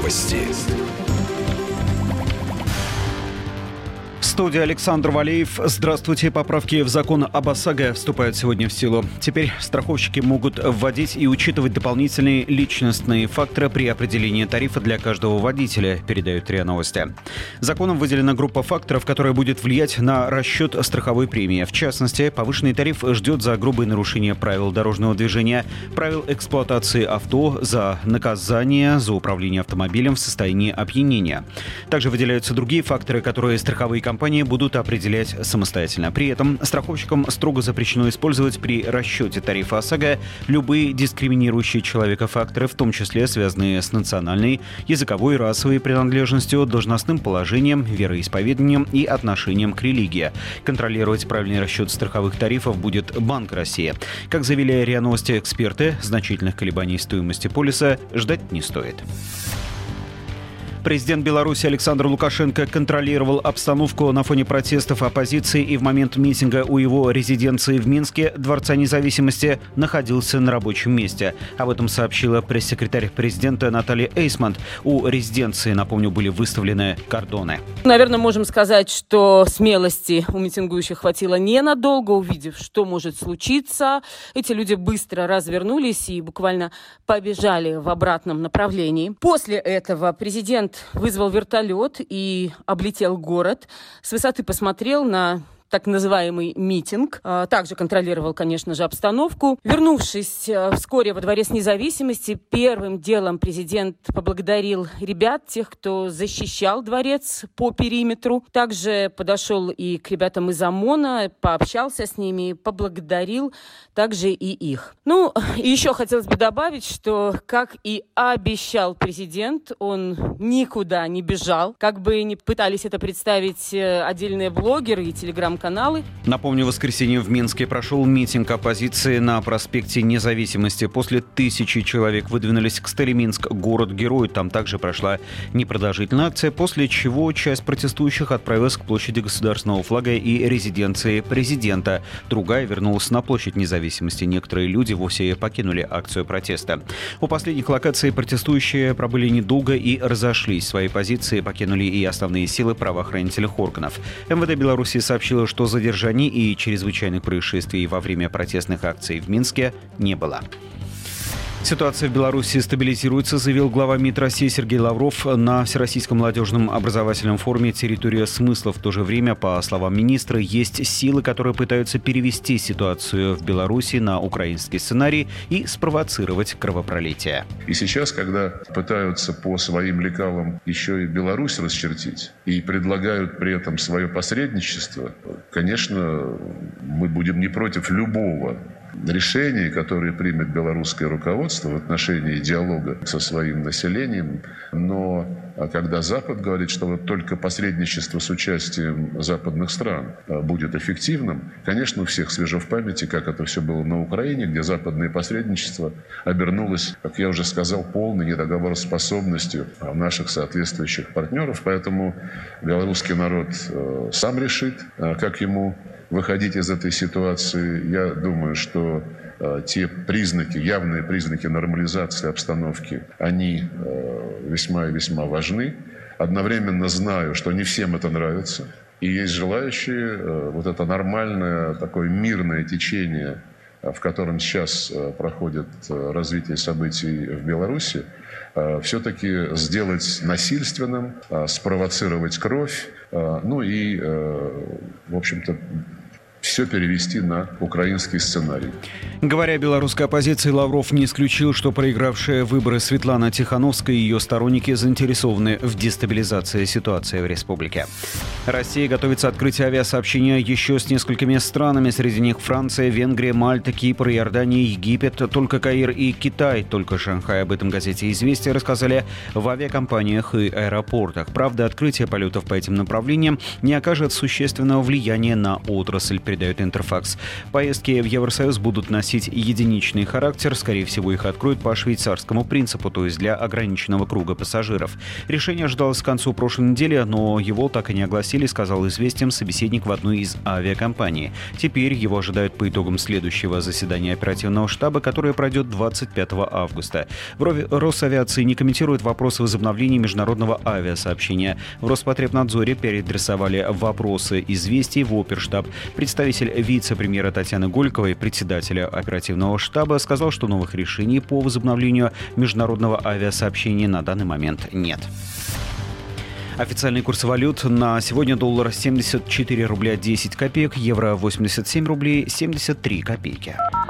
Новости. Студия Александр Валеев. Здравствуйте. Поправки в закон об ОСАГО вступают сегодня в силу. Теперь страховщики могут вводить и учитывать дополнительные личностные факторы при определении тарифа для каждого водителя, передают РИА Новости. Законом выделена группа факторов, которая будет влиять на расчет страховой премии. В частности, повышенный тариф ждет за грубые нарушения правил дорожного движения, правил эксплуатации авто, за наказание за управление автомобилем в состоянии опьянения. Также выделяются другие факторы, которые страховые компании будут определять самостоятельно. При этом страховщикам строго запрещено использовать при расчете тарифа ОСАГО любые дискриминирующие человека факторы, в том числе связанные с национальной, языковой, расовой принадлежностью, должностным положением, вероисповеданием и отношением к религии. Контролировать правильный расчет страховых тарифов будет Банк России. Как заявили РИА Новости эксперты, значительных колебаний стоимости полиса ждать не стоит. Президент Беларуси Александр Лукашенко контролировал обстановку на фоне протестов оппозиции и в момент митинга у его резиденции в Минске, Дворца независимости, находился на рабочем месте. Об этом сообщила пресс-секретарь президента Наталья Эйсмонт. У резиденции, напомню, были выставлены кордоны. Наверное, можем сказать, что смелости у митингующих хватило ненадолго. Увидев, что может случиться, эти люди быстро развернулись и буквально побежали в обратном направлении. После этого президент вызвал вертолет и облетел город. С высоты посмотрел на так называемый митинг. Также контролировал, конечно же, обстановку. Вернувшись вскоре во Дворец независимости, первым делом президент поблагодарил ребят, тех, кто защищал дворец по периметру. Также подошел и к ребятам из ОМОНа, пообщался с ними, поблагодарил также и их. И еще хотелось бы добавить, что, как и обещал президент, он никуда не бежал. Как бы ни пытались это представить отдельные блогеры и телеграм-каналы. Напомню, в воскресенье в Минске прошел митинг оппозиции на проспекте Независимости. После 1000 человек выдвинулись к стеле Минск, город-герой. Там также прошла непродолжительная акция, после чего часть протестующих отправилась к площади Государственного флага и резиденции президента. Другая вернулась на площадь Независимости. Некоторые люди вовсе покинули акцию протеста. У последних локаций протестующие пробыли недолго и разошлись. Свои позиции покинули и основные силы правоохранительных органов. МВД Беларуси сообщило, что задержаний и чрезвычайных происшествий во время протестных акций в Минске не было. Ситуация в Беларуси стабилизируется, заявил глава МИД России Сергей Лавров на Всероссийском молодежном образовательном форуме «Территория смысла». В то же время, по словам министра, есть силы, которые пытаются перевести ситуацию в Беларуси на украинский сценарий и спровоцировать кровопролитие. И сейчас, когда пытаются по своим лекалам еще и Беларусь расчертить и предлагают при этом свое посредничество, конечно, мы будем не против любого решений, которые примет белорусское руководство в отношении диалога со своим населением. Но когда Запад говорит, что вот только посредничество с участием западных стран будет эффективным, конечно, у всех свежо в памяти, как это все было на Украине, где западное посредничество обернулось, как я уже сказал, полной недоговороспособностью наших соответствующих партнеров. Поэтому белорусский народ сам решит, как ему выходить из этой ситуации. Я думаю, что те признаки, явные признаки нормализации обстановки, они весьма и весьма важны. Одновременно знаю, что не всем это нравится. И есть желающие вот это нормальное, такое мирное течение, в котором сейчас проходит развитие событий в Беларуси, все-таки сделать насильственным, спровоцировать кровь, и, в общем-то, все перевести на украинский сценарий. Говоря о белорусской оппозиции, Лавров не исключил, что проигравшая выборы Светлана Тихановская и ее сторонники заинтересованы в дестабилизации ситуации в республике. Россия готовится открыть авиасообщения еще с несколькими странами, среди них Франция, Венгрия, Мальта, Кипр, Иордания, Египет, только Каир и Китай. Только Шанхай. Об этом газете «Известия» рассказали в авиакомпаниях и аэропортах. Правда, открытие полетов по этим направлениям не окажет существенного влияния на отрасль, передает передает Интерфакс. Поездки в Евросоюз будут носить единичный характер. Скорее всего, их откроют по швейцарскому принципу, то есть для ограниченного круга пассажиров. Решение ожидалось к концу прошлой недели, но его так и не огласили, сказал «Известиям» собеседник в одной из авиакомпаний. Теперь его ожидают по итогам следующего заседания оперативного штаба, которое пройдет 25 августа. В Росавиации не комментирует вопросы возобновления международного авиасообщения. В Роспотребнадзоре переадресовали вопросы «Известий» в Оперштаб. Представитель вице-премьера Татьяны Гольковой, председателя оперативного штаба, сказал, что новых решений по возобновлению международного авиасообщения на данный момент нет. Официальный курс валют на сегодня: доллар 74 рубля 10 копеек, евро 87 рублей 73 копейки.